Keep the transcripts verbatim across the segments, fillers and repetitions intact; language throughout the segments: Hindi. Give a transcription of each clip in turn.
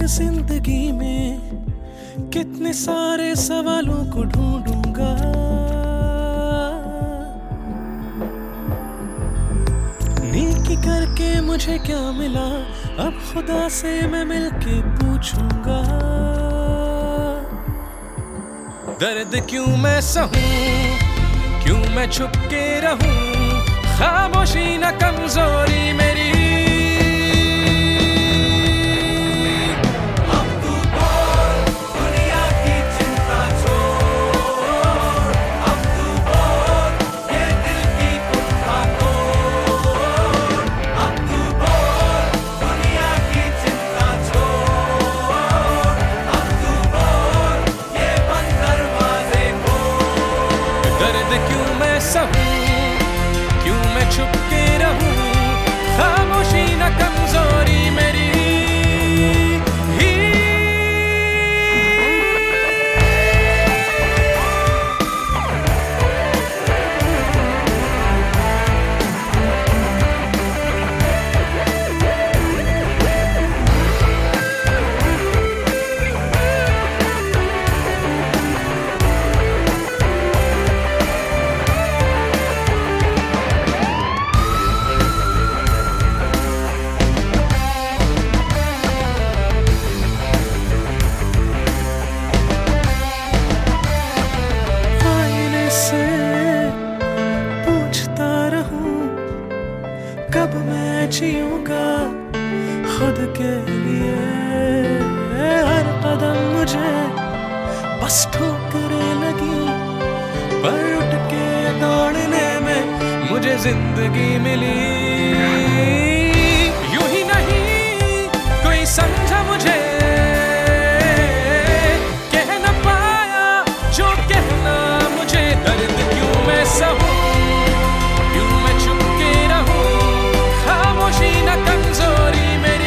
जिंदगी में कितने सारे सवालों को ढूंढूंगा। नेकी करके मुझे क्या मिला, अब खुदा से मैं मिलके पूछूंगा। दर्द क्यों मैं सहूं, क्यों मैं छुप के रहूं, खामोशी न कमजोरी मेरी। क्यों मैं सहूं, क्यों मैं छुप के रहूं, खामोशी न कमजोरी मेरी। कब मैं जीऊंगा खुद के लिए, हर कदम मुझे बस ठोकरें लगी, पर उठ के दौड़ने में मुझे जिंदगी मिली। यूं ही नहीं कोई समझा मुझे, कह न पाया जो कहना मुझे। दर्द क्यों मैं सहूं, क्यों मैं छुप के रहूं, खामोशी न कमजोरी मेरी।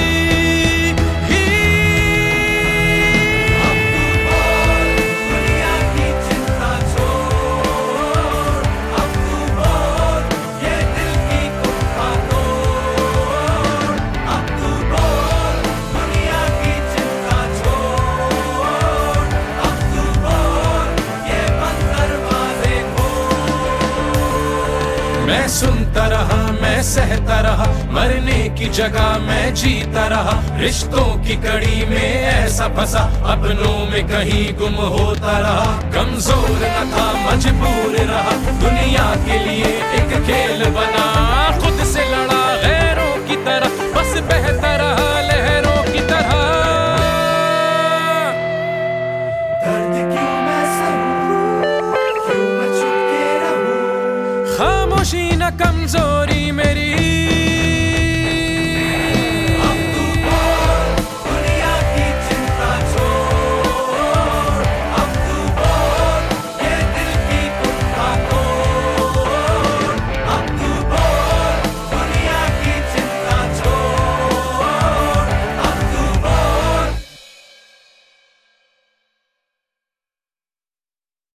अब तू बोल दुनिया की चिंता छोड़, अब तू बोल ये दिल की कुत्ता तोड़। अब तू बोल दुनिया की चिंता छोड़, अब तू बोल ये बंद दरवाजे खोल। मैं सुनता रहा, मैं सहता रहा, मरने की जगह मैं जीता रहा। रिश्तों की कड़ी में ऐसा फंसा, अपनों में कहीं गुम होता रहा। कमजोर न था, मजबूर रहा, दुनिया के लिए एक खेल बना। खुद से लड़ा गैरों की तरह, बस बहता रहा लहरों की तरह। दर्द क्यों मैं सहूं, क्यों मैं छुप के रहूं, खामोशी न कमजोरी मेरी।